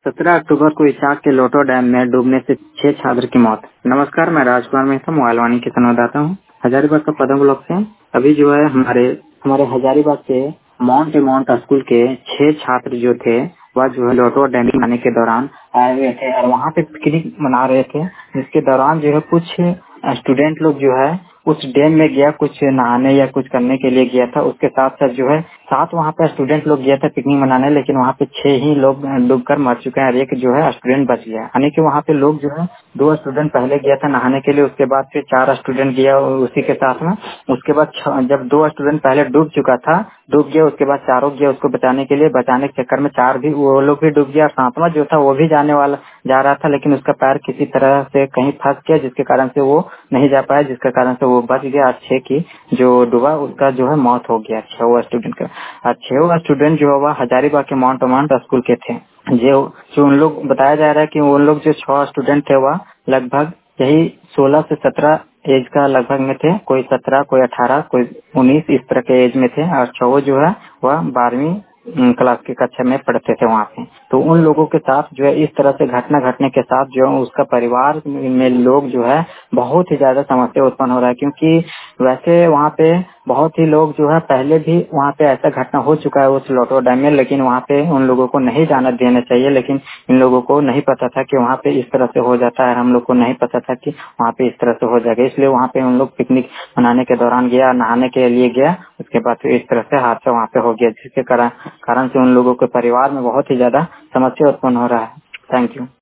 17 अक्टूबर को इचाक के लोटो डैम में डूबने से 6 छात्र की मौत। नमस्कार, मैं राजकुमार मेहता मोबाइल वाणी के संवाददाता हूँ हजारीबाग का पदम ब्लॉक से। अभी जो है हमारे हजारीबाग के माउंट स्कूल के 6 छात्र जो थे वह जो है लोटो डैम आने के दौरान आए हुए थे और वहाँ पे पिकनिक मना रहे थे, जिसके दौरान जो है कुछ स्टूडेंट लोग जो है उस डैम में गया, कुछ नहाने या कुछ करने के लिए गया था। उसके साथ साथ जो है 7 वहाँ पे स्टूडेंट लोग गया था पिकनिक मनाने, लेकिन वहाँ पे 6 ही लोग डूबकर मर चुके हैं और एक जो है स्टूडेंट बच गया। यानी कि वहाँ पे लोग जो है 2 स्टूडेंट पहले गया था नहाने के लिए, उसके बाद फिर 4 स्टूडेंट गया उसी के साथ में। उसके बाद जब 2 स्टूडेंट पहले डूब गया, उसके बाद चारों गया उसको बचाने के लिए। बचाने के चक्कर में 4 भी वो लोग भी डूब गया और 7वां जो था वो भी जा रहा था, लेकिन उसका पैर किसी तरह से कहीं फंस गया, जिसके कारण से वो नहीं जा पाया, जिसके कारण से वो बच गया। 6 की जो डूबा उसका जो है मौत हो गया, 6वां स्टूडेंट का। 6वां स्टूडेंट जो है वह हजारीबाग के माउंट स्कूल के थे। जो उन लोग बताया जा रहा है कि उन लोग जो 6 स्टूडेंट थे वह लगभग यही 16 से 17 एज का लगभग में थे। कोई 17, कोई 18, कोई 19 इस तरह के एज में थे और 6 जो है वह 12वीं क्लास की कक्षा में पढ़ते थे वहाँ पे। तो उन लोगों के साथ जो है इस तरह से घटना घटने के साथ जो है उसका परिवार में लोग जो है बहुत ही ज्यादा समस्या उत्पन्न हो रहा है, क्योंकि वैसे वहाँ पे बहुत ही लोग जो है पहले भी वहाँ पे ऐसा घटना हो चुका है उस लोटो डैम में, लेकिन वहाँ पे उन लोगों को नहीं जाना देना चाहिए। लेकिन इन लोगों को नहीं पता था कि वहाँ पे इस तरह से हो जाता है, हम लोग को नहीं पता था कि वहाँ पे इस तरह से हो जाएगा, इसलिए वहाँ पे उन लोग पिकनिक मनाने के दौरान गया, नहाने के लिए गया। उसके बाद फिर इस तरह से हादसा वहाँ पे हो गया, जिसके कारण से उन लोगों के परिवार में बहुत ही ज्यादा समस्या उत्पन्न हो रहा है। Thank you.